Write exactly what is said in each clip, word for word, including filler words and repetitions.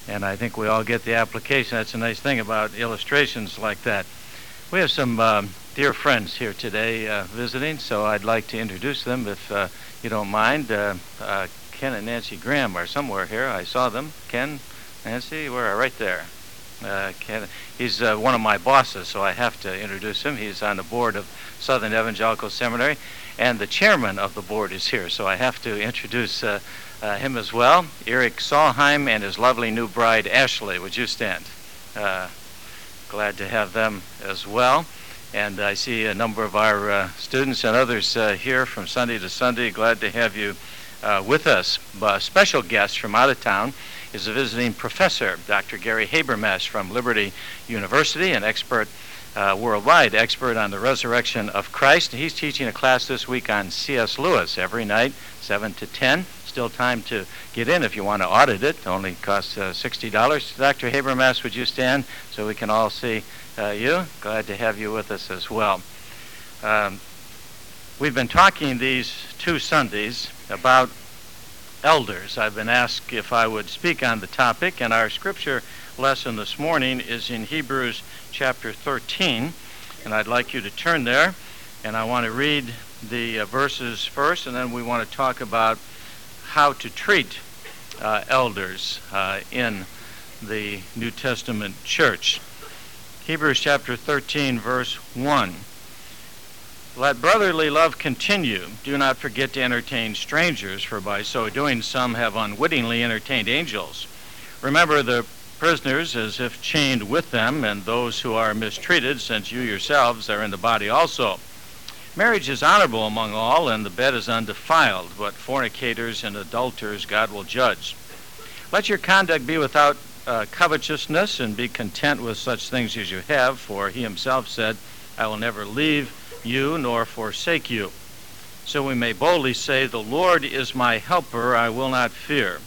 And I think we all get the application. That's a nice thing about illustrations like that. We have some um, dear friends here today uh, visiting, so I'd like to introduce them if uh, you don't mind. Uh, uh, Ken and Nancy Graham are somewhere here. I saw them. Ken, Nancy, where? Right there. Uh, Ken, he's uh, one of my bosses, so I have to introduce him. He's on the board of Southern Evangelical Seminary, and the chairman of the board is here, so I have to introduce uh, uh, him as well. Eric Solheim and his lovely new bride, Ashley. Would you stand? Uh, glad to have them as well. And I see a number of our uh, students and others uh, here from Sunday to Sunday. Glad to have you uh, with us. A special guest from out of town is a visiting professor, Doctor Gary Habermas from Liberty University, an expert, uh, worldwide expert on the resurrection of Christ. He's teaching a class this week on C S Lewis every night, seven to ten. Still time to get in if you want to audit it. It only costs uh, sixty dollars. Doctor Habermas, would you stand so we can all see uh, you? Glad to have you with us as well. Um, we've been talking these two Sundays about elders. I've been asked if I would speak on the topic, and our scripture lesson this morning is in Hebrews chapter thirteen, and I'd like you to turn there, and I want to read the uh, verses first, and then we want to talk about how to treat uh, elders uh, in the New Testament church. Hebrews chapter thirteen, verse one. Let brotherly love continue. Do not forget to entertain strangers, for by so doing some have unwittingly entertained angels. Remember the prisoners as if chained with them, and those who are mistreated, since you yourselves are in the body also. Marriage is honorable among all, and the bed is undefiled, but fornicators and adulterers God will judge. Let your conduct be without uh, covetousness, and be content with such things as you have, for he himself said, I will never leave you nor forsake you. So we may boldly say, the Lord is my helper, I will not fear.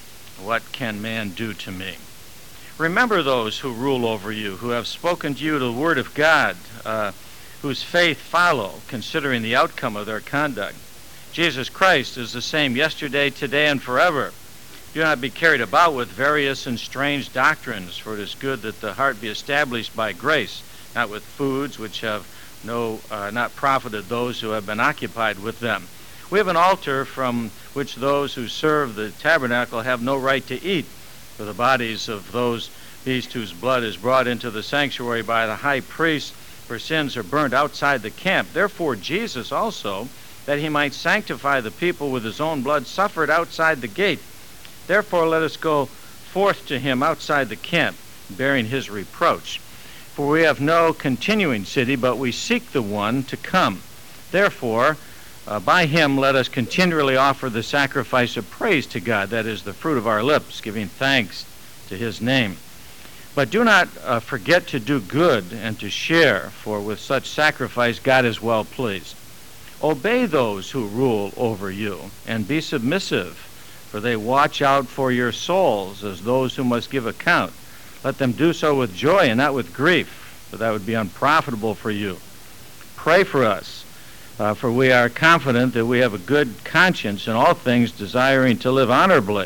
What can man do to me? Remember those who rule over you, who have spoken to you the word of God, uh, whose faith follow, considering the outcome of their conduct. Jesus Christ is the same yesterday, today, and forever. Do not be carried about with various and strange doctrines, for it is good that the heart be established by grace, not with foods which have no, uh, not profited those who have been occupied with them. We have an altar from which those who serve the tabernacle have no right to eat, for the bodies of those beasts whose blood is brought into the sanctuary by the high priest for sins are burned outside the camp. Therefore Jesus also, that he might sanctify the people with his own blood, suffered outside the gate. Therefore let us go forth to him outside the camp, bearing his reproach. For we have no continuing city, but we seek the one to come. Therefore, uh, by him let us continually offer the sacrifice of praise to God, that is the fruit of our lips, giving thanks to his name. But do not uh, forget to do good and to share, for with such sacrifice God is well pleased. Obey those who rule over you, and be submissive, for they watch out for your souls as those who must give account. Let them do so with joy and not with grief, for that would be unprofitable for you. Pray for us, uh, for we are confident that we have a good conscience in all things, desiring to live honorably.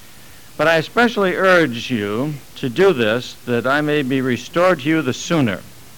But I especially urge you to do this, that I may be restored to you the sooner.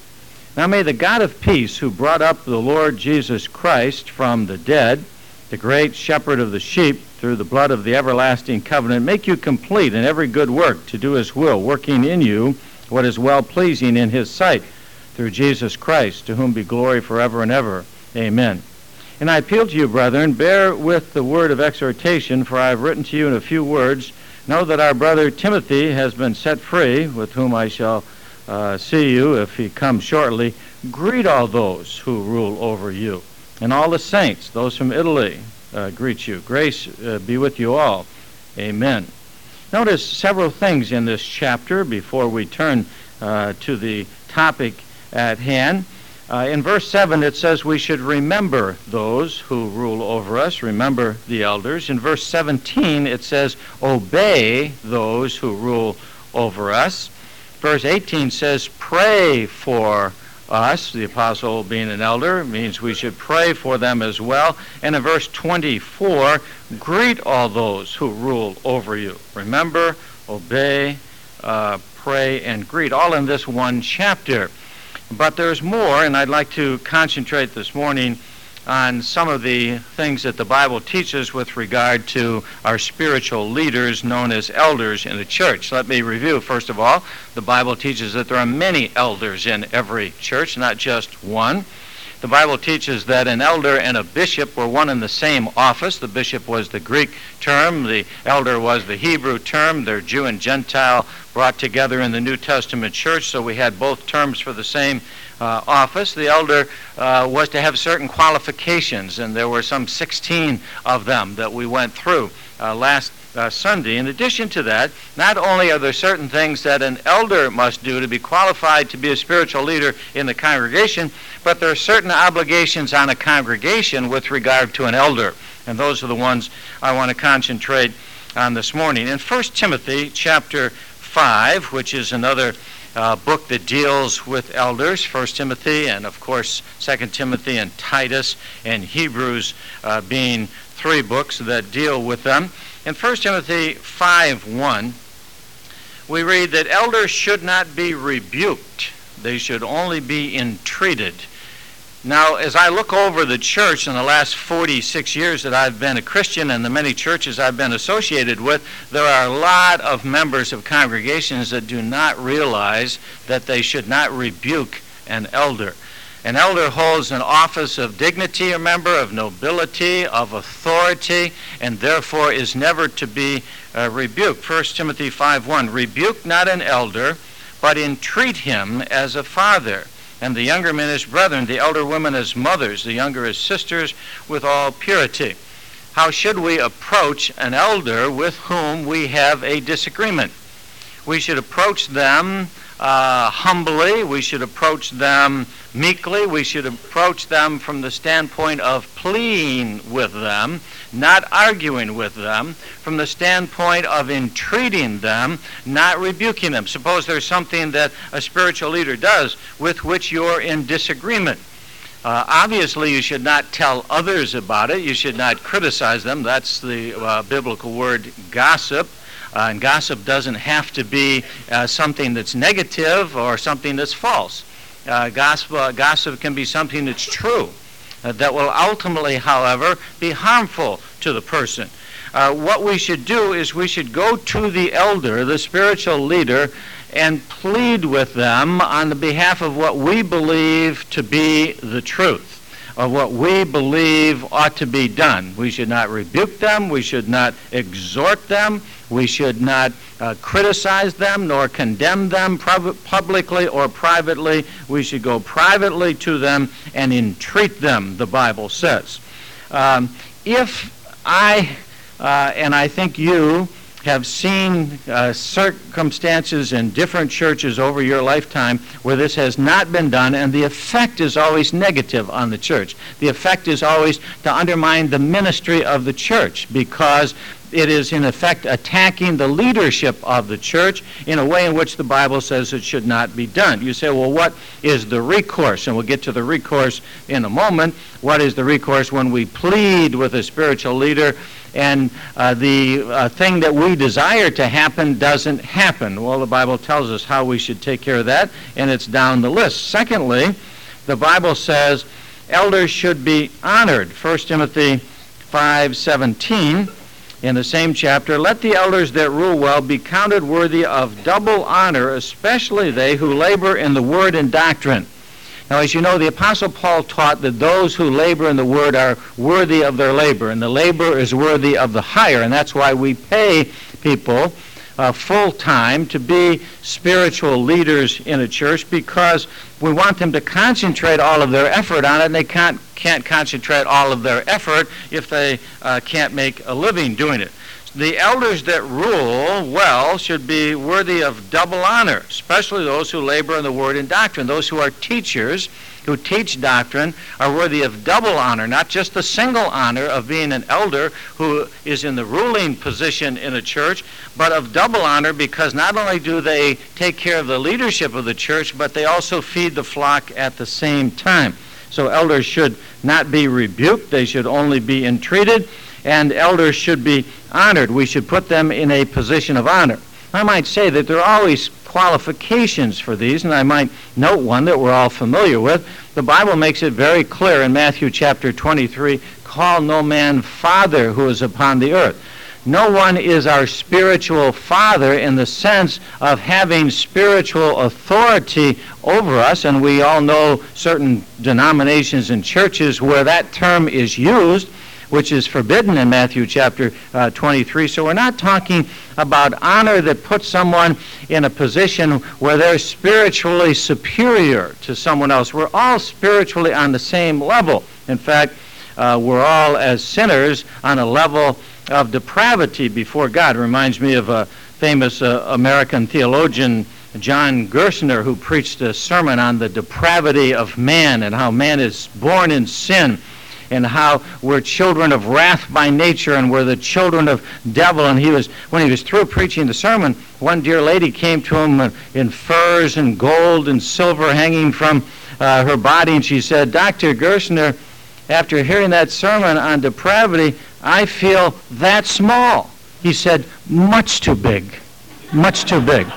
Now may the God of peace, who brought up the Lord Jesus Christ from the dead, the great shepherd of the sheep, through the blood of the everlasting covenant, make you complete in every good work to do his will, working in you what is well-pleasing in his sight, through Jesus Christ, to whom be glory forever and ever. Amen. And I appeal to you, brethren, bear with the word of exhortation, for I have written to you in a few words. Know that our brother Timothy has been set free, with whom I shall uh, see you if he comes shortly. Greet all those who rule over you, and all the saints. Those from Italy uh, greet you. Grace uh, be with you all. Amen. Notice several things in this chapter before we turn uh, to the topic at hand. Uh, in verse seven, it says we should remember those who rule over us, remember the elders. In verse seventeen, it says obey those who rule over us. Verse eighteen says pray for us. The apostle, being an elder, means we should pray for them as well. And in verse twenty-four, greet all those who rule over you. Remember obey, uh, pray, and greet, all in this one chapter. But there's more, and I'd like to concentrate this morning on some of the things that the Bible teaches with regard to our spiritual leaders known as elders in the church. Let me review. First of all, the Bible teaches that there are many elders in every church, not just one. The Bible teaches that an elder and a bishop were one and the same office. The bishop was the Greek term. The elder was the Hebrew term. They're Jew and Gentile brought together in the New Testament church, so we had both terms for the same uh, office. The elder uh, was to have certain qualifications, and there were some sixteen of them that we went through uh, last Uh, Sunday. In addition to that, not only are there certain things that an elder must do to be qualified to be a spiritual leader in the congregation, but there are certain obligations on a congregation with regard to an elder. And those are the ones I want to concentrate on this morning. In First Timothy chapter five, which is another uh, book that deals with elders, First Timothy and, of course, Second Timothy and Titus and Hebrews uh, being three books that deal with them. In First Timothy five one, we read that elders should not be rebuked. They should only be entreated. Now, as I look over the church in the last forty-six years that I've been a Christian and the many churches I've been associated with, there are a lot of members of congregations that do not realize that they should not rebuke an elder. An elder holds an office of dignity, a member of nobility, of authority, and therefore is never to be uh, rebuked. First Timothy five one, rebuke not an elder, but entreat him as a father, and the younger men as brethren, the elder women as mothers, the younger as sisters, with all purity. How should we approach an elder with whom we have a disagreement? We should approach them uh, humbly. We should approach them meekly. We should approach them from the standpoint of pleading with them, not arguing with them, from the standpoint of entreating them, not rebuking them. Suppose there's something that a spiritual leader does with which you're in disagreement. Uh, obviously, you should not tell others about it. You should not criticize them. That's the uh, biblical word gossip. Uh, and gossip doesn't have to be uh, something that's negative or something that's false. Uh, gossip, uh, gossip can be something that's true, uh, that will ultimately, however, be harmful to the person. Uh, what we should do is we should go to the elder, the spiritual leader, and plead with them on the behalf of what we believe to be the truth, of what we believe ought to be done. We should not rebuke them. We should not exhort them. We should not uh, criticize them nor condemn them pub- publicly or privately. We should go privately to them and entreat them, the Bible says. Um, if I, uh, and I think you, have seen uh, circumstances in different churches over your lifetime where this has not been done, and the effect is always negative on the church. The effect is always to undermine the ministry of the church, because it is in effect attacking the leadership of the church in a way in which the Bible says it should not be done. You say, well, what is the recourse? And we'll get to the recourse in a moment. What is the recourse when we plead with a spiritual leader and uh, the uh, thing that we desire to happen doesn't happen? Well, the Bible tells us how we should take care of that, and it's down the list. Secondly, the Bible says elders should be honored. First Timothy five seventeen, in the same chapter, let the elders that rule well be counted worthy of double honor, especially they who labor in the word and doctrine. Now, as you know, the Apostle Paul taught that those who labor in the word are worthy of their labor, and the labor is worthy of the hire, and that's why we pay people uh, full-time to be spiritual leaders in a church, because we want them to concentrate all of their effort on it, and they can't, can't concentrate all of their effort if they uh, can't make a living doing it. The elders that rule well should be worthy of double honor, especially those who labor in the word and doctrine. Those who are teachers, who teach doctrine, are worthy of double honor, not just the single honor of being an elder who is in the ruling position in a church, but of double honor because not only do they take care of the leadership of the church, but they also feed the flock at the same time. So elders should not be rebuked. They should only be entreated. And elders should be honored. We should put them in a position of honor. I might say that there are always qualifications for these, and I might note one that we're all familiar with. The Bible makes it very clear in Matthew chapter twenty-three, call no man father who is upon the earth. No one is our spiritual father in the sense of having spiritual authority over us, and we all know certain denominations and churches where that term is used, which is forbidden in Matthew chapter uh, twenty-three. So we're not talking about honor that puts someone in a position where they're spiritually superior to someone else. We're all spiritually on the same level. In fact, uh, we're all as sinners on a level of depravity before God. It reminds me of a famous uh, American theologian, John Gerstner, who preached a sermon on the depravity of man and how man is born in sin, and how we're children of wrath by nature and we're the children of devil. And he was, when he was through preaching the sermon, one dear lady came to him in furs and gold and silver hanging from uh, her body, and she said, Doctor Gerstner, after hearing that sermon on depravity, I feel that small. He said, much too big, much too big.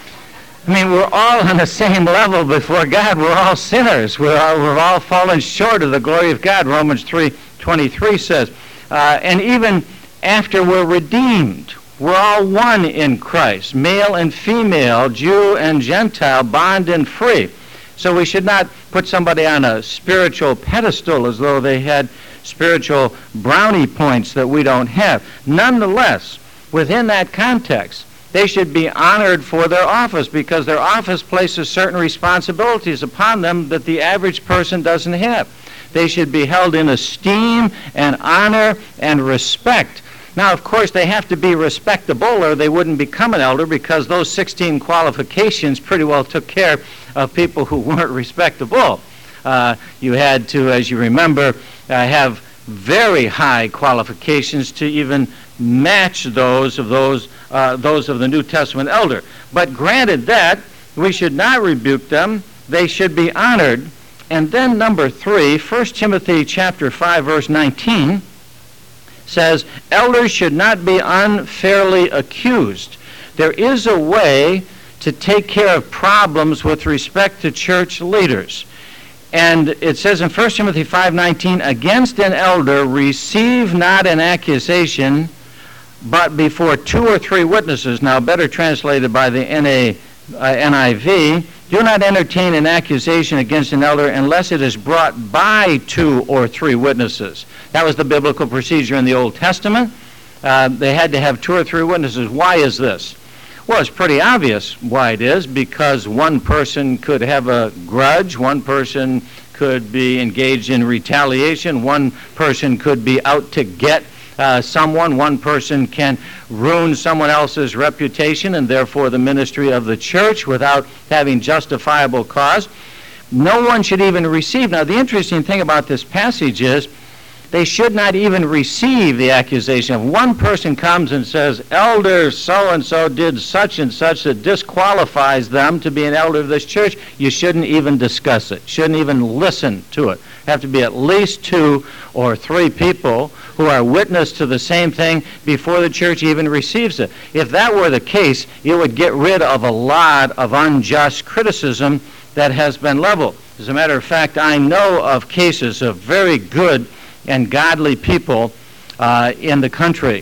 I mean, we're all on the same level before God. We're all sinners. We're all, we're all fallen short of the glory of God, Romans three twenty-three says. Uh, and even after we're redeemed, we're all one in Christ, male and female, Jew and Gentile, bond and free. So we should not put somebody on a spiritual pedestal as though they had spiritual brownie points that we don't have. Nonetheless, within that context, they should be honored for their office because their office places certain responsibilities upon them that the average person doesn't have. They should be held in esteem and honor and respect. Now, of course, they have to be respectable or they wouldn't become an elder, because those sixteen qualifications pretty well took care of people who weren't respectable. Uh, you had to, as you remember, uh, have very high qualifications to even match those of those uh, those of the New Testament elder. But granted that, we should not rebuke them. They should be honored. And then number three, First Timothy chapter five, verse nineteen, says, elders should not be unfairly accused. There is a way to take care of problems with respect to church leaders. And it says in First Timothy five nineteen, against an elder receive not an accusation, but before two or three witnesses. Now, better translated by the N I V, do not entertain an accusation against an elder unless it is brought by two or three witnesses. That was the biblical procedure in the Old Testament. Uh, they had to have two or three witnesses. Why is this? Well, it's pretty obvious why it is, because one person could have a grudge, one person could be engaged in retaliation, one person could be out to get uh, someone, one person can ruin someone else's reputation and therefore the ministry of the church without having justifiable cause. No one should even receive. Now, the interesting thing about this passage is they should not even receive the accusation. If one person comes and says, elder so-and-so did such and such that disqualifies them to be an elder of this church, you shouldn't even discuss it. Shouldn't even listen to it. Have to be at least two or three people who are witness to the same thing before the church even receives it. If that were the case, it would get rid of a lot of unjust criticism that has been leveled. As a matter of fact, I know of cases of very good and godly people uh, in the country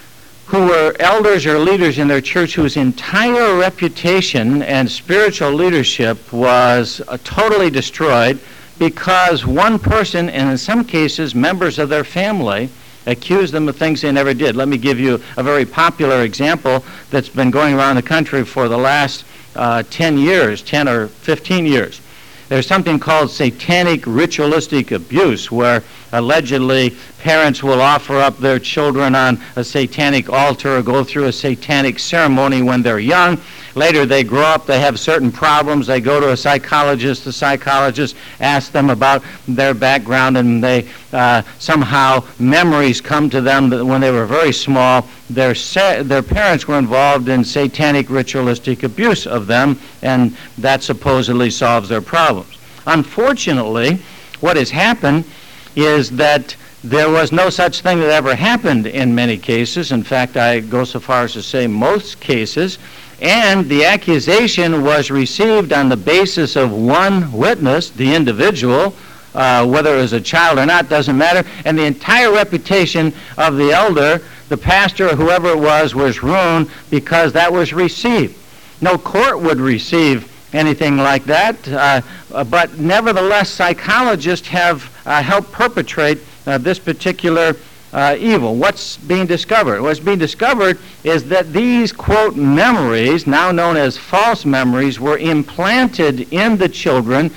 who were elders or leaders in their church whose entire reputation and spiritual leadership was uh, totally destroyed because one person, and in some cases members of their family, accused them of things they never did. Let me give you a very popular example that's been going around the country for the last uh, ten years, ten or fifteen years. There's something called satanic ritualistic abuse, where allegedly parents will offer up their children on a satanic altar or go through a satanic ceremony when they're young. Later they grow up, they have certain problems, they go to a psychologist, the psychologist asks them about their background, and they uh, somehow memories come to them that when they were very small, their, sa- their parents were involved in satanic ritualistic abuse of them, and that supposedly solves their problems. Unfortunately, what has happened is that There was no such thing that ever happened in many cases. In fact, I go so far as to say most cases. And the accusation was received on the basis of one witness, the individual, uh, whether it was a child or not, doesn't matter. And the entire reputation of the elder, the pastor, or whoever it was, was ruined because that was received. No court would receive anything like that, uh, but nevertheless, psychologists have uh, helped perpetrate uh, this particular uh, evil. What's being discovered? What's being discovered is that these, quote, memories, now known as false memories, were implanted in the children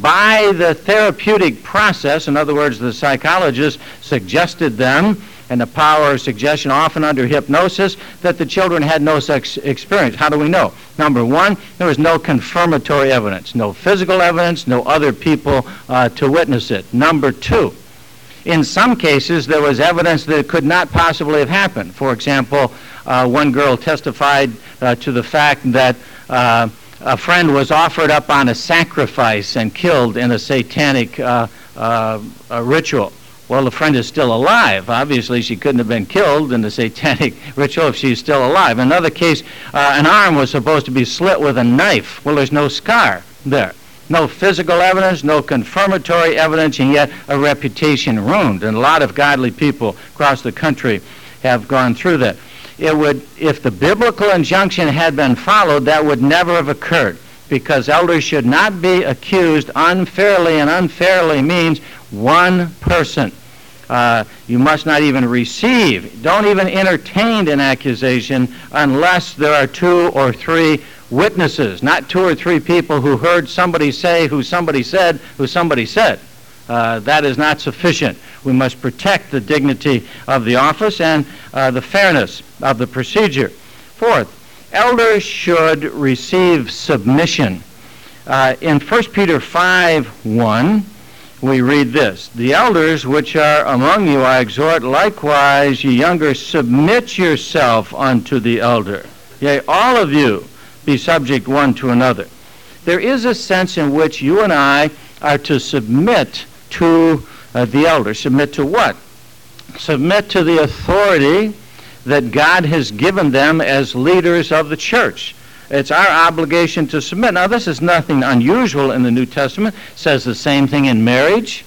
by the therapeutic process. In other words, the psychologist suggested them, and the power of suggestion, often under hypnosis, that the children had no such experience. How do we know? Number one, there was no confirmatory evidence, no physical evidence, no other people uh, to witness it. Number two, in some cases, there was evidence that it could not possibly have happened. For example, uh, one girl testified uh, to the fact that uh, a friend was offered up on a sacrifice and killed in a satanic uh, uh, uh, ritual. Well, the friend is still alive. Obviously, she couldn't have been killed in the satanic ritual if she's still alive. In another case, uh, an arm was supposed to be slit with a knife. Well, there's no scar there. No physical evidence, no confirmatory evidence, and yet a reputation ruined. And a lot of godly people across the country have gone through that. It would, if the biblical injunction had been followed, that would never have occurred, because elders should not be accused unfairly, and unfairly means one person. Uh, you must not even receive, don't even entertain an accusation unless there are two or three witnesses, not two or three people who heard somebody say who somebody said who somebody said. Uh, that is not sufficient. We must protect the dignity of the office and uh, the fairness of the procedure. Fourth, elders should receive submission. Uh, in First Peter five one, we read this: "The elders which are among you I exhort, likewise ye younger, submit yourself unto the elder. Yea, all of you be subject one to another." There is a sense in which you and I are to submit to uh, the elder. Submit to what? Submit to the authority that God has given them as leaders of the church. It's our obligation to submit. Now, this is nothing unusual in the New Testament. It says the same thing in marriage.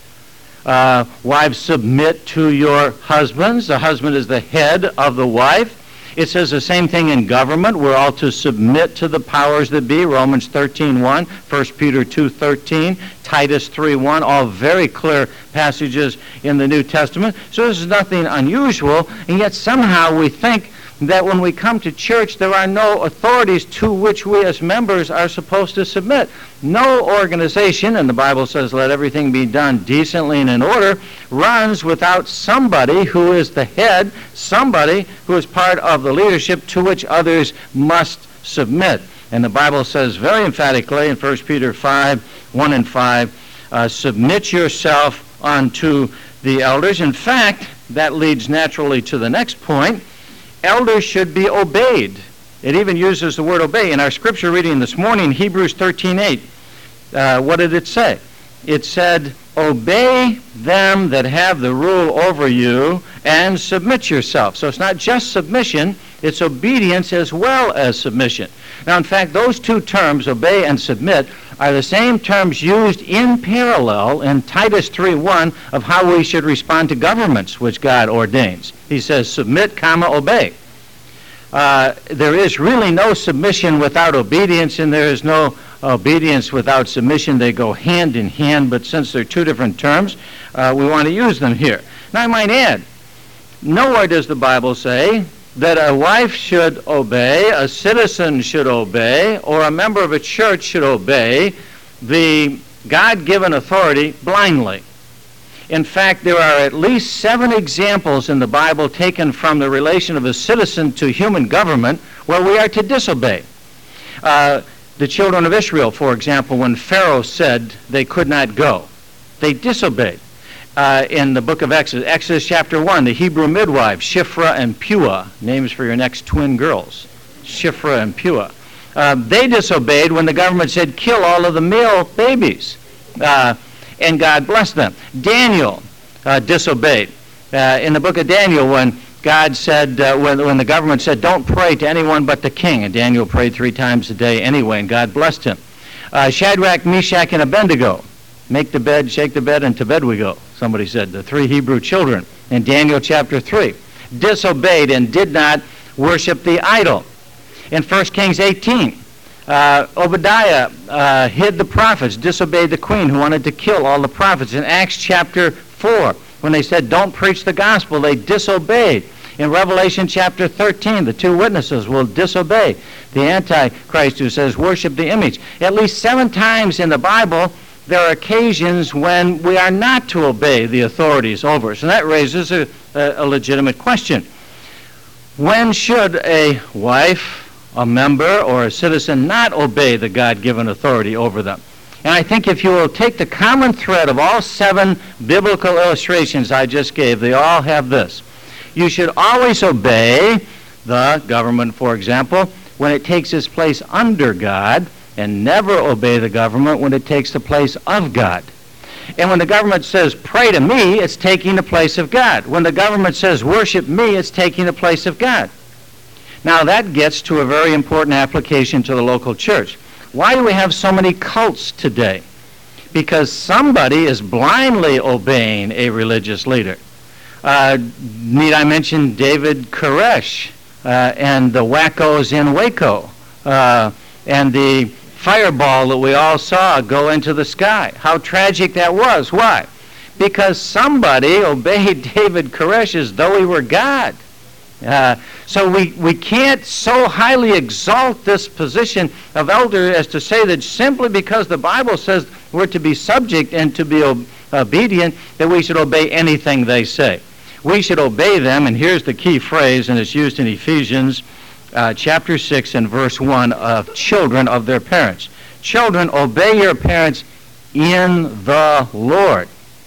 Uh, wives, submit to your husbands. The husband is the head of the wife. It says the same thing in government. We're all to submit to the powers that be. Romans thirteen one, First Peter two thirteen, Titus three one, all very clear passages in the New Testament. So this is nothing unusual, and yet somehow we think that when we come to church, there are no authorities to which we as members are supposed to submit. No organization, and the Bible says let everything be done decently and in order, runs without somebody who is the head, somebody who is part of the leadership to which others must submit. And the Bible says very emphatically in First Peter five one and five, uh, submit yourself unto the elders. In fact, that leads naturally to the next point. Elders should be obeyed. It even uses the word obey. In our scripture reading this morning, Hebrews thirteen eight, uh, what did it say? It said, obey them that have the rule over you and submit yourself. So it's not just submission, it's obedience as well as submission. Now, in fact, those two terms, obey and submit, are the same terms used in parallel in Titus three one of how we should respond to governments which God ordains. He says, submit, comma, obey. Uh, there is really no submission without obedience, and there is no obedience without submission. They go hand in hand, but since they're two different terms, uh, we want to use them here. Now, I might add, nowhere does the Bible say that a wife should obey, a citizen should obey, or a member of a church should obey the God-given authority blindly. In fact, there are at least seven examples in the Bible taken from the relation of a citizen to human government where we are to disobey. Uh, the children of Israel, for example, when Pharaoh said they could not go, they disobeyed. Uh, in the book of Exodus, Exodus chapter one, the Hebrew midwives, Shiphrah and Puah, names for your next twin girls, Shiphrah and Puah. Uh, they disobeyed when the government said, kill all of the male babies. Uh, and God blessed them. Daniel uh, disobeyed Uh, in the book of Daniel, when God said, uh, when, when the government said, don't pray to anyone but the king, and Daniel prayed three times a day anyway, and God blessed him. Uh, Shadrach, Meshach, and Abednego, make the bed, shake the bed, and to bed we go, somebody said. The three Hebrew children in Daniel chapter three disobeyed and did not worship the idol. In First Kings eighteen, uh, Obadiah uh, hid the prophets, disobeyed the queen who wanted to kill all the prophets. In Acts chapter four, when they said, don't preach the gospel, they disobeyed. In Revelation chapter thirteen, the two witnesses will disobey the Antichrist who says, worship the image. At least seven times in the Bible, there are occasions when we are not to obey the authorities over us. And that raises a, a, a legitimate question. When should a wife, a member, or a citizen not obey the God-given authority over them? And I think if you will take the common thread of all seven biblical illustrations I just gave, they all have this. You should always obey the government, for example, when it takes its place under God, and never obey the government when it takes the place of God. And when the government says, pray to me, it's taking the place of God. When the government says, worship me, it's taking the place of God. Now that gets to a very important application to the local church. Why do we have so many cults today? Because somebody is blindly obeying a religious leader. Uh, need I mention David Koresh uh, and the wackos in Waco uh, and the fireball that we all saw go into the sky? How tragic that was. Why? Because somebody obeyed David Koresh as though he were God. Uh, so we, we can't so highly exalt this position of elder as to say that simply because the Bible says we're to be subject and to be ob- obedient, that we should obey anything they say. We should obey them, and here's the key phrase, and it's used in Ephesians uh, chapter six and verse one, of children of their parents. Children, obey your parents in the Lord.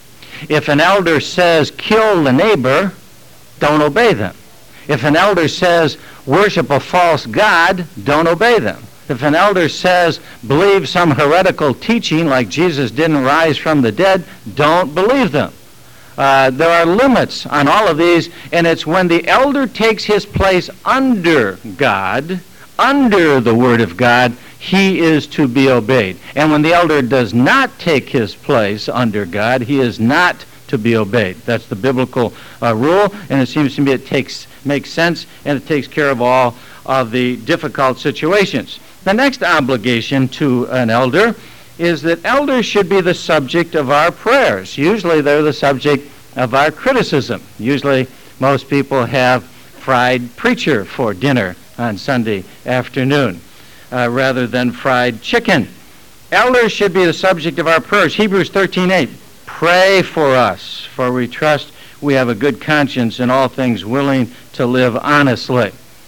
If an elder says, kill the neighbor, don't obey them. If an elder says, worship a false god, don't obey them. If an elder says, believe some heretical teaching like Jesus didn't rise from the dead, don't believe them. Uh, there are limits on all of these, and it's when the elder takes his place under God, under the Word of God, he is to be obeyed. And when the elder does not take his place under God, he is not to be obeyed. That's the biblical uh, rule, and it seems to me it takes makes sense, and it takes care of all of the difficult situations. The next obligation to an elder is that elders should be the subject of our prayers. Usually they're the subject of our criticism. Usually most people have fried preacher for dinner on Sunday afternoon uh, rather than fried chicken. Elders should be the subject of our prayers. Hebrews thirteen eight, pray for us, for we trust we have a good conscience in all things, willing to live honestly.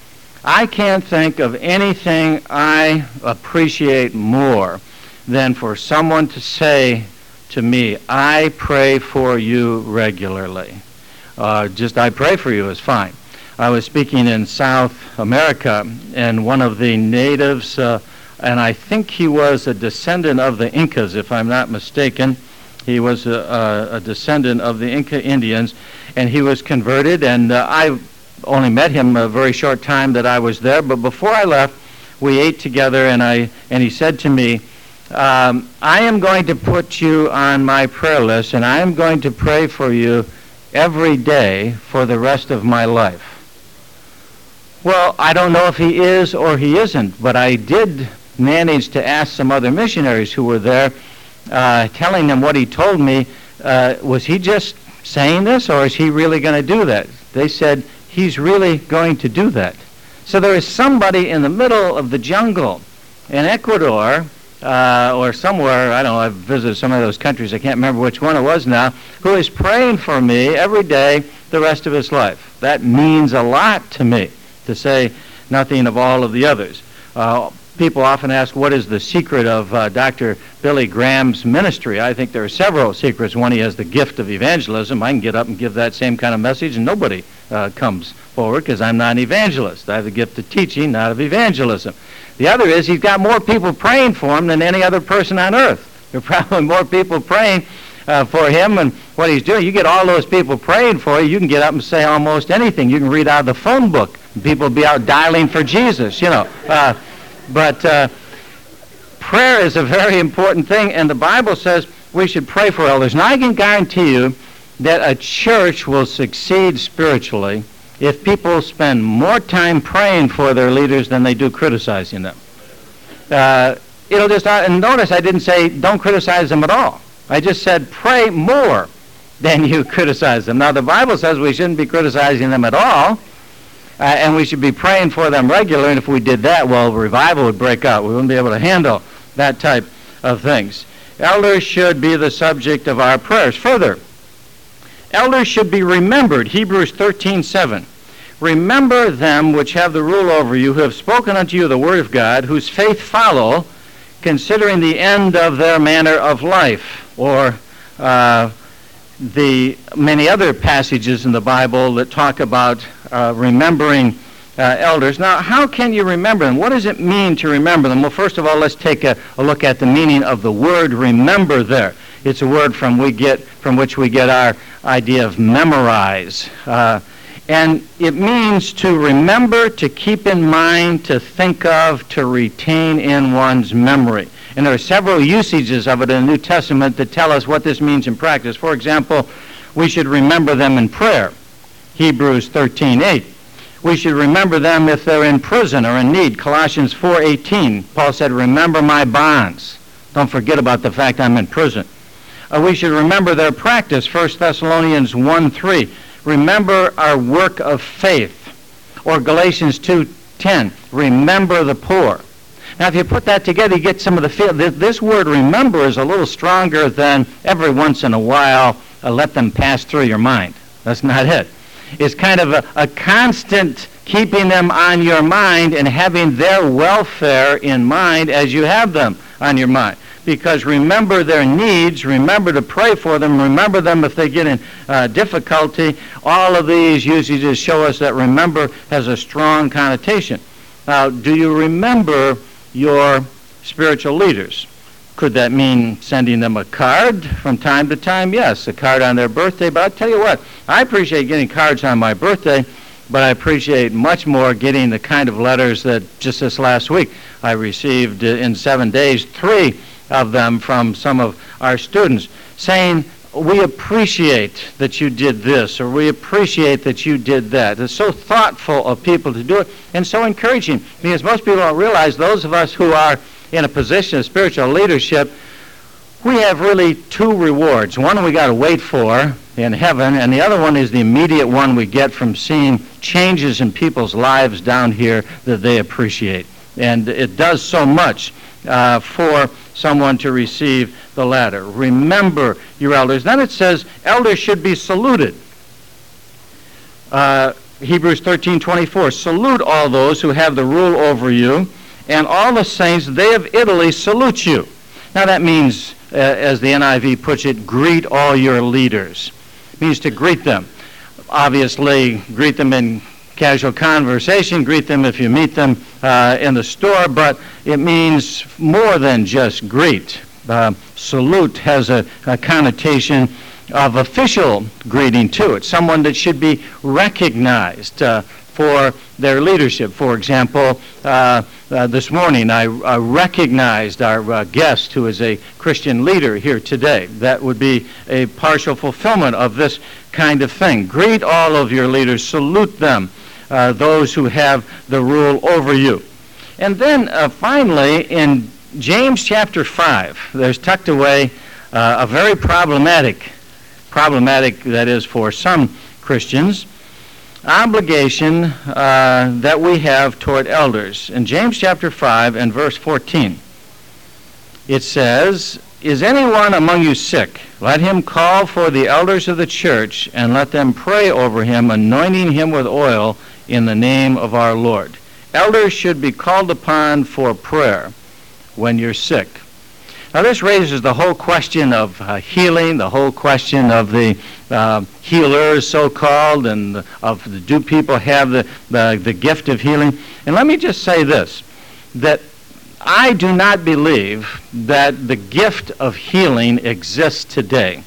I can't think of anything I appreciate more than for someone to say to me, I pray for you regularly. Uh, just I pray for you is fine. I was speaking in South America, and one of the natives, uh, and I think he was a descendant of the Incas, if I'm not mistaken. He was a, a, a descendant of the Inca Indians, and he was converted, and uh, I only met him a very short time that I was there, but before I left, we ate together, and I and he said to me, um, I am going to put you on my prayer list, and I am going to pray for you every day for the rest of my life. Well, I don't know if he is or he isn't, but I did manage to ask some other missionaries who were there, uh, telling them what he told me. Uh, was he just saying this, or is he really going to do that? They said, he's really going to do that. So there is somebody in the middle of the jungle in Ecuador, uh, or somewhere, I don't know, I've visited some of those countries, I can't remember which one it was now, who is praying for me every day the rest of his life. That means a lot to me, to say nothing of all of the others. Uh, people often ask, what is the secret of uh, Doctor Billy Graham's ministry? I think there are several secrets. One, he has the gift of evangelism. I can get up and give that same kind of message, and nobody uh, comes forward because I'm not an evangelist. I have the gift of teaching, not of evangelism. The other is he's got more people praying for him than any other person on earth. There are probably more people praying uh, for him and what he's doing. You get all those people praying for you, you can get up and say almost anything. You can read out of the phone book. People will be out dialing for Jesus, you know. Uh, but uh, prayer is a very important thing, and the Bible says we should pray for elders. And I can guarantee you that a church will succeed spiritually if people spend more time praying for their leaders than they do criticizing them. Uh, it'll just, uh, and notice I didn't say don't criticize them at all. I just said pray more than you criticize them. Now the Bible says we shouldn't be criticizing them at all, uh, and we should be praying for them regularly, and if we did that, well, revival would break out. We wouldn't be able to handle that type of things. Elders should be the subject of our prayers. Further, elders should be remembered. Hebrews thirteen seven. Remember them which have the rule over you, who have spoken unto you the word of God, whose faith follow, considering the end of their manner of life. Or uh, the many other passages in the Bible that talk about uh, remembering uh, elders. Now, how can you remember them? What does it mean to remember them? Well, first of all, let's take a, a look at the meaning of the word remember there. It's a word from we get from which we get our idea of memorize. Uh, and it means to remember, to keep in mind, to think of, to retain in one's memory. And there are several usages of it in the New Testament that tell us what this means in practice. For example, we should remember them in prayer. Hebrews thirteen eight. We should remember them if they're in prison or in need. Colossians four eighteen. Paul said, remember my bonds. Don't forget about the fact I'm in prison. Uh, we should remember their practice. First Thessalonians one three. Remember our work of faith. Or Galatians two ten. Remember the poor. Now, if you put that together, you get some of the feel. This word remember is a little stronger than every once in a while uh, let them pass through your mind. That's not it. It's kind of a, a constant keeping them on your mind and having their welfare in mind as you have them on your mind. Because remember their needs, remember to pray for them, remember them if they get in uh, difficulty. All of these usages show us that remember has a strong connotation. Now, do you remember your spiritual leaders? Could that mean sending them a card from time to time? Yes, a card on their birthday. But I'll tell you what, I appreciate getting cards on my birthday, but I appreciate much more getting the kind of letters that just this last week I received uh, in seven days, three of them from some of our students saying, we appreciate that you did this, or we appreciate that you did that. It's so thoughtful of people to do it, and so encouraging, because most people don't realize, those of us who are in a position of spiritual leadership, we have really two rewards. One we got to wait for in heaven, and the other one is the immediate one we get from seeing changes in people's lives down here that they appreciate. And it does so much uh, for someone to receive the latter. Remember your elders. Then it says elders should be saluted. Uh, Hebrews thirteen twenty-four. Salute all those who have the rule over you, and all the saints, they of Italy, salute you. Now that means, uh, as the N I V puts it, greet all your leaders. It means to greet them. Obviously, greet them in casual conversation, greet them if you meet them uh, in the store, but it means more than just greet. Uh, salute has a, a connotation of official greeting to it, someone that should be recognized uh, for their leadership. For example, uh, uh, this morning I, I recognized our uh, guest who is a Christian leader here today. That would be a partial fulfillment of this kind of thing. Greet all of your leaders, salute them, uh, those who have the rule over you. And then uh, finally, in James chapter five, there's tucked away uh, a very problematic, problematic that is for some Christians, obligation uh, that we have toward elders. In James chapter five and verse fourteen, it says, is anyone among you sick? Let him call for the elders of the church, and let them pray over him, anointing him with oil in the name of our Lord. Elders should be called upon for prayer when you're sick. Now this raises the whole question of uh, healing, the whole question of the uh, healers, so-called, and the, of the, do people have the, the, the gift of healing? And let me just say this, that I do not believe that the gift of healing exists today.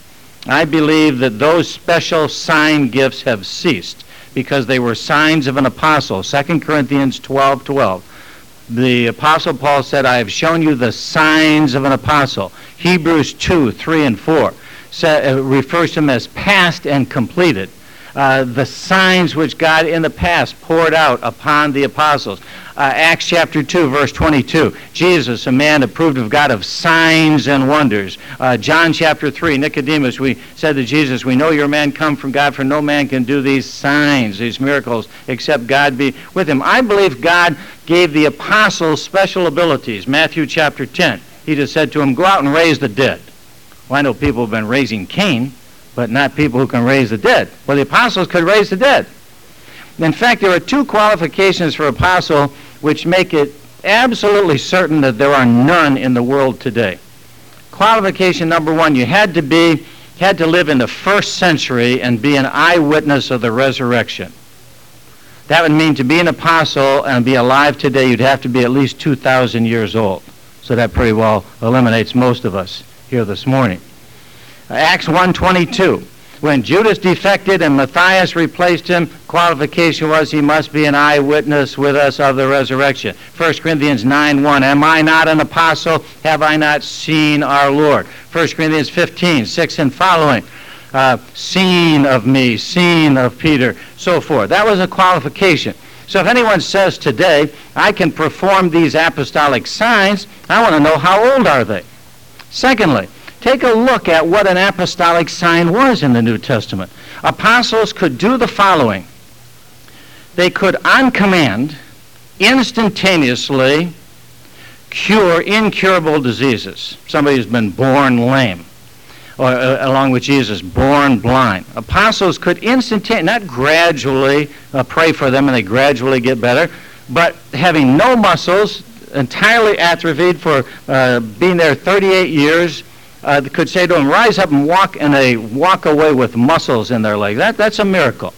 I believe that those special sign gifts have ceased because they were signs of an apostle. Second Corinthians twelve twelve. The Apostle Paul said, I have shown you the signs of an apostle. Hebrews two three and four say, uh, refers to them as past and completed. Uh, the signs which God in the past poured out upon the apostles. Uh, Acts chapter two, verse twenty-two. Jesus, a man approved of God of signs and wonders. Uh, John chapter three, Nicodemus, we said to Jesus, we know you're a man come from God, for no man can do these signs, these miracles, except God be with him. I believe God gave the apostles special abilities. Matthew chapter ten, he just said to them, go out and raise the dead. Well, I know people have been raising Cain, but not people who can raise the dead. Well, the apostles could raise the dead. In fact, there are two qualifications for apostle which make it absolutely certain that there are none in the world today. Qualification number one, you had to be, had to live in the first century and be an eyewitness of the resurrection. That would mean to be an apostle and be alive today, you'd have to be at least two thousand years old. So that pretty well eliminates most of us here this morning. Acts one twenty-two. When Judas defected and Matthias replaced him, qualification was he must be an eyewitness with us of the resurrection. First Corinthians nine one. Am I not an apostle? Have I not seen our Lord? First Corinthians fifteen six and following. Uh, seen of me, seen of Peter, so forth. That was a qualification. So if anyone says today, I can perform these apostolic signs, I want to know how old are they? Secondly, take a look at what an apostolic sign was in the New Testament. Apostles could do the following. They could, on command, instantaneously cure incurable diseases. Somebody who's been born lame, or uh, along with Jesus, born blind. Apostles could instantaneously, not gradually uh, pray for them and they gradually get better, but having no muscles, entirely atrophied for uh, being there thirty-eight years, Uh, could say to them, rise up and walk, and they walk away with muscles in their legs. That, that's a miracle.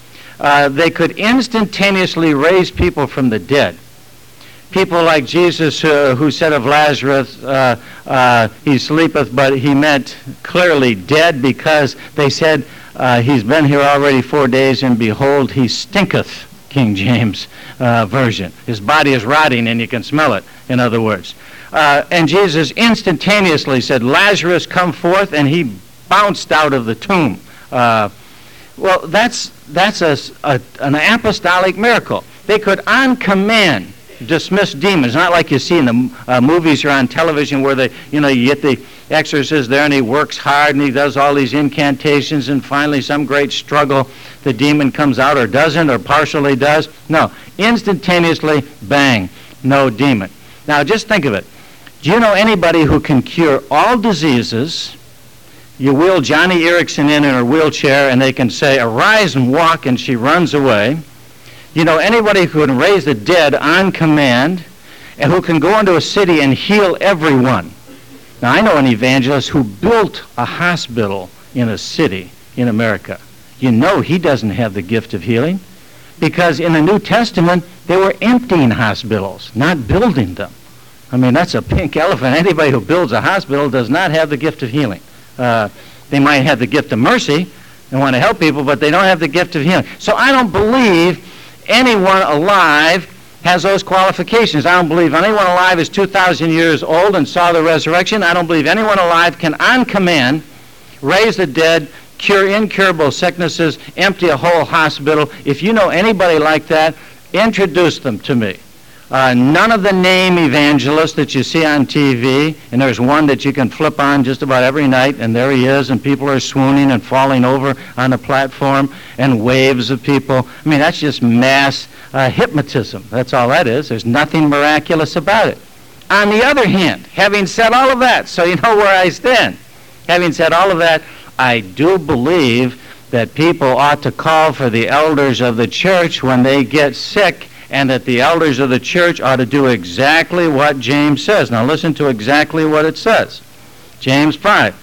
Uh, they could instantaneously raise people from the dead. People like Jesus uh, who said of Lazarus, uh, uh, he sleepeth, but he meant clearly dead because they said uh, he's been here already four days, and behold, he stinketh, King James uh, Version. His body is rotting, and you can smell it, in other words. Uh, and Jesus instantaneously said, Lazarus, come forth, and he bounced out of the tomb. Uh, well, that's that's a, a, an apostolic miracle. They could, on command, dismiss demons. Not like you see in the uh, movies or on television where they, you know, you get the exorcist there and he works hard and he does all these incantations and finally some great struggle, the demon comes out or doesn't or partially does. No, instantaneously, bang, no demon. Now just think of it. Do you know anybody who can cure all diseases? You wheel Johnny Erickson in in her wheelchair and they can say, arise and walk, and she runs away. You know anybody who can raise the dead on command and who can go into a city and heal everyone? Now I know an evangelist who built a hospital in a city in America. You know he doesn't have the gift of healing because in the New Testament they were emptying hospitals, not building them. I mean, that's a pink elephant. Anybody who builds a hospital does not have the gift of healing. Uh, they might have the gift of mercy and want to help people, but they don't have the gift of healing. So I don't believe anyone alive has those qualifications. I don't believe anyone alive is two thousand years old and saw the resurrection. I don't believe anyone alive can, on command, raise the dead, cure incurable sicknesses, empty a whole hospital. If you know anybody like that, introduce them to me. Uh, none of the name evangelists that you see on T V, and there's one that you can flip on just about every night, and there he is, and people are swooning and falling over on the platform, and waves of people. I mean, that's just mass uh, hypnotism. That's all that is. There's nothing miraculous about it. On the other hand, having said all of that, so you know where I stand, having said all of that, I do believe that people ought to call for the elders of the church when they get sick, and that the elders of the church ought to do exactly what James says. Now listen to exactly what it says. James five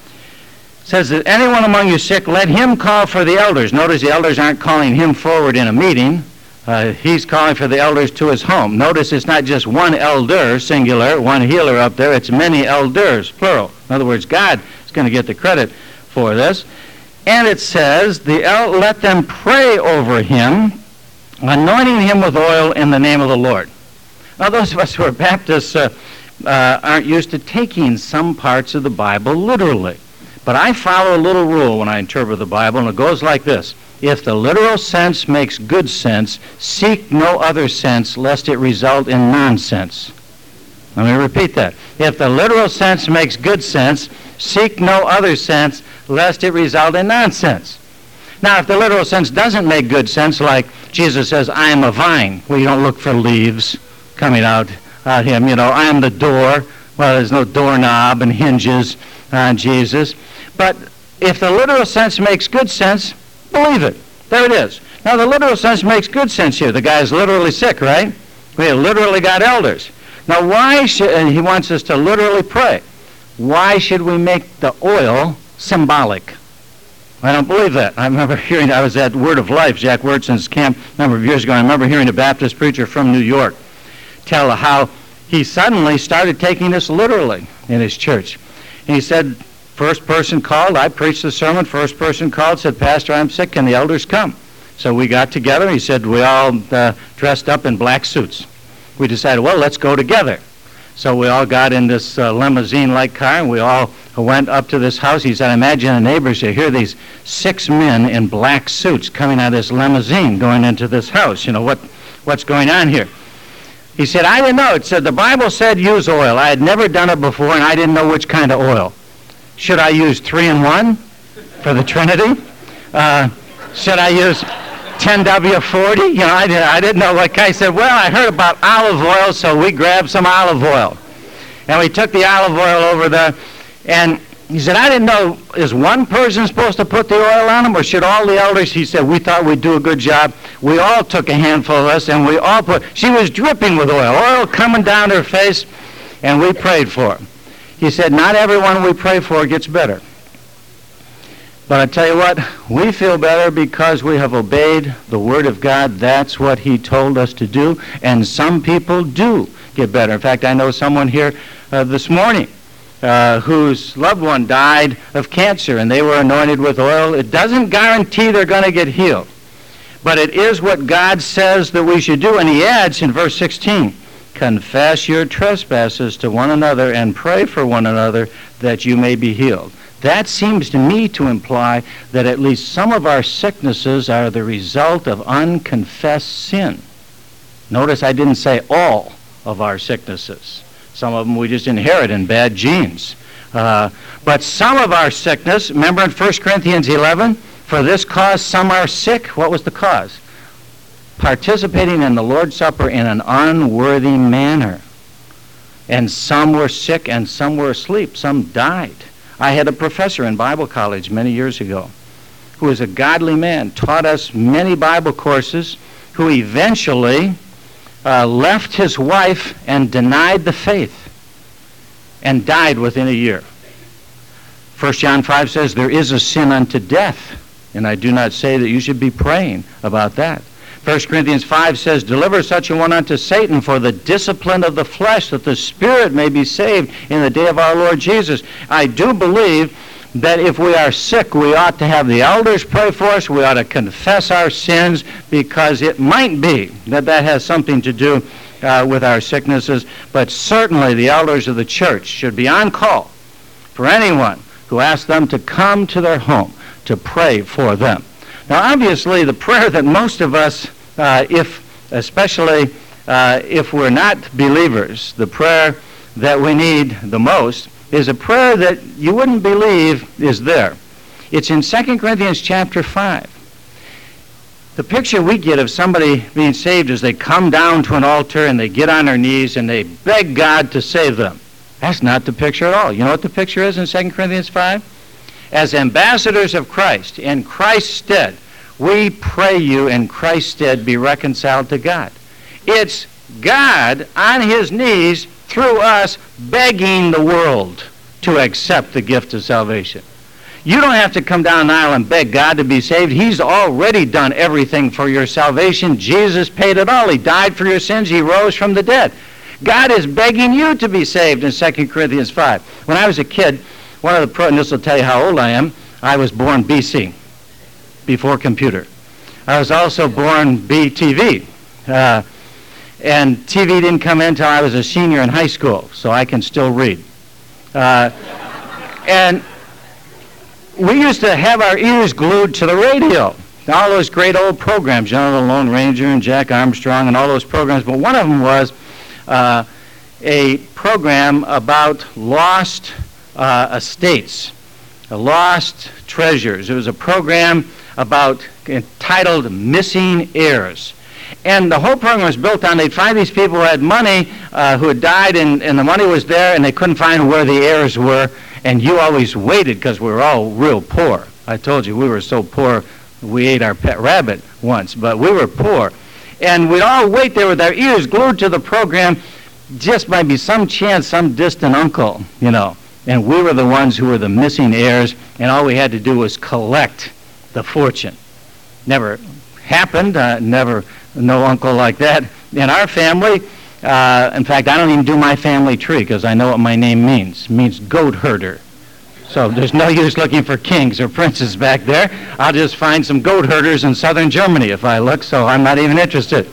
says that anyone among you sick, let him call for the elders. Notice the elders aren't calling him forward in a meeting. Uh, he's calling for the elders to his home. Notice it's not just one elder, singular, one healer up there. It's many elders, plural. In other words, God is going to get the credit for this. And it says, the el- let them pray over him, anointing him with oil in the name of the Lord. Now, those of us who are Baptists uh, uh, aren't used to taking some parts of the Bible literally. But I follow a little rule when I interpret the Bible, and it goes like this. If the literal sense makes good sense, seek no other sense, lest it result in nonsense. Let me repeat that. If the literal sense makes good sense, seek no other sense, lest it result in nonsense. Now, if the literal sense doesn't make good sense, like Jesus says, I am a vine, well, you don't look for leaves coming out at him. You know, I am the door. Well, there's no doorknob and hinges on Jesus. But if the literal sense makes good sense, believe it. There it is. Now, the literal sense makes good sense here. The guy's literally sick, right? We have literally got elders. Now, why should, and he wants us to literally pray. Why should we make the oil symbolic? I don't believe that. I remember hearing, I was at Word of Life, Jack Wyrtz's camp a number of years ago. I remember hearing a Baptist preacher from New York tell how he suddenly started taking this literally in his church. And he said, first person called, I preached the sermon, first person called, said, Pastor, I'm sick, can the elders come? So we got together. He said, we all uh, dressed up in black suits. We decided, well, let's go together. So we all got in this uh, limousine-like car, and we all went up to this house. He said, imagine the neighbors here, hear these six men in black suits coming out of this limousine going into this house. You know, what, what's going on here? He said, I didn't know. It said, the Bible said use oil. I had never done it before, and I didn't know which kind of oil. Should I use three in one for the Trinity? Uh, should I use ten W forty? You know, I didn't, I didn't know what kind. He said, well, I heard about olive oil, so we grabbed some olive oil. And we took the olive oil over there, and he said, I didn't know, is one person supposed to put the oil on them, or should all the elders? He said, we thought we'd do a good job. We all took a handful of us, and we all put, she was dripping with oil, oil coming down her face, and we prayed for her. He said, not everyone we pray for gets better. But I tell you what, we feel better because we have obeyed the Word of God. That's what He told us to do. And some people do get better. In fact, I know someone here uh, this morning uh, whose loved one died of cancer, and they were anointed with oil. It doesn't guarantee they're going to get healed. But it is what God says that we should do. And He adds in verse sixteen, confess your trespasses to one another and pray for one another that you may be healed. That seems to me to imply that at least some of our sicknesses are the result of unconfessed sin. Notice I didn't say all of our sicknesses. Some of them we just inherit in bad genes. Uh, but some of our sickness, remember in First Corinthians eleven, for this cause some are sick. What was the cause? Participating in the Lord's Supper in an unworthy manner. And some were sick and some were asleep. Some died. I had a professor in Bible college many years ago who was a godly man, taught us many Bible courses, who eventually uh, left his wife and denied the faith and died within a year. First John five says, there is a sin unto death, and I do not say that you should be praying about that. First Corinthians five says, deliver such a one unto Satan for the discipline of the flesh, that the spirit may be saved in the day of our Lord Jesus. I do believe that if we are sick, we ought to have the elders pray for us. We ought to confess our sins, because it might be that that has something to do uh, with our sicknesses. But certainly the elders of the church should be on call for anyone who asks them to come to their home to pray for them. Now, obviously, the prayer that most of us, uh, if especially uh, if we're not believers, the prayer that we need the most is a prayer that you wouldn't believe is there. It's in Second Corinthians chapter five. The picture we get of somebody being saved is they come down to an altar and they get on their knees and they beg God to save them. That's not the picture at all. You know what the picture is in Second Corinthians five? As ambassadors of Christ, in Christ's stead, we pray you in Christ's stead be reconciled to God. It's God on his knees through us begging the world to accept the gift of salvation. You don't have to come down the aisle and beg God to be saved. He's already done everything for your salvation. Jesus paid it all. He died for your sins. He rose from the dead. God is begging you to be saved in Second Corinthians five. When I was a kid, one of the pro, and this will tell you how old I am, I was born B C, before computer. I was also born B T V. Uh, and T V didn't come in until I was a senior in high school, so I can still read. Uh, and we used to have our ears glued to the radio. All those great old programs, you know, the Lone Ranger and Jack Armstrong and all those programs. But one of them was uh, a program about lost uh, estates, uh, lost treasures. It was a program about entitled Missing Heirs. And the whole program was built on, they'd find these people who had money, uh, who had died, and, and the money was there, and they couldn't find where the heirs were. And you always waited because we were all real poor. I told you we were so poor we ate our pet rabbit once, but we were poor. And we'd all wait there with our ears glued to the program. Just might be some chance, some distant uncle, you know. And we were the ones who were the missing heirs, and all we had to do was collect the fortune. Never happened, uh, never, no uncle like that in our family. Uh, in fact, I don't even do my family tree because I know what my name means. It means goat herder. So there's no use looking for kings or princes back there. I'll just find some goat herders in southern Germany if I look, so I'm not even interested.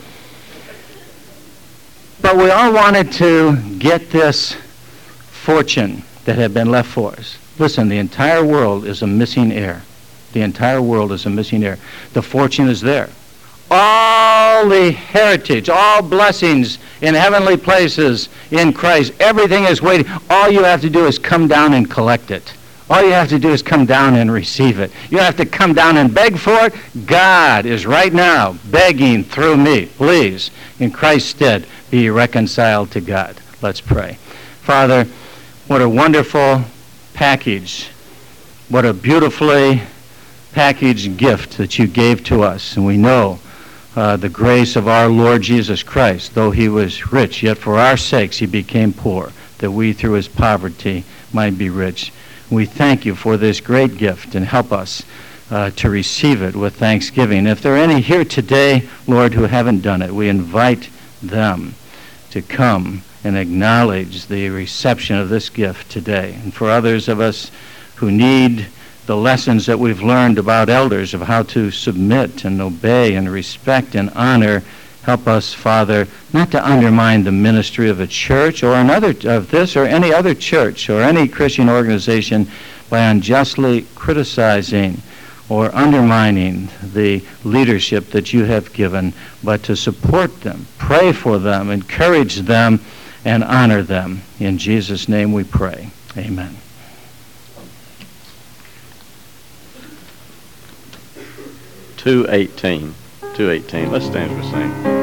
But we all wanted to get this fortune that had been left for us. Listen, the entire world is a missing heir. The entire world is a missing heir. The fortune is there. All the heritage, all blessings in heavenly places in Christ, everything is waiting. All you have to do is come down and collect it. All you have to do is come down and receive it. You have to come down and beg for it. God is right now begging through me. Please, in Christ's stead, be reconciled to God. Let's pray. Father, what a wonderful package. What a beautifully packaged gift that you gave to us. And we know uh, the grace of our Lord Jesus Christ. Though he was rich, yet for our sakes he became poor, that we through his poverty might be rich. We thank you for this great gift, and help us uh, to receive it with thanksgiving. If there are any here today, Lord, who haven't done it, we invite them to come and acknowledge the reception of this gift today. And for others of us who need the lessons that we've learned about elders, of how to submit and obey and respect and honor, help us, Father, not to undermine the ministry of a church or another of this or any other church or any Christian organization by unjustly criticizing or undermining the leadership that you have given, but to support them, pray for them, encourage them, and honor them. In Jesus' name we pray. Amen. two eighteen. two eighteen. Let's stand for sing.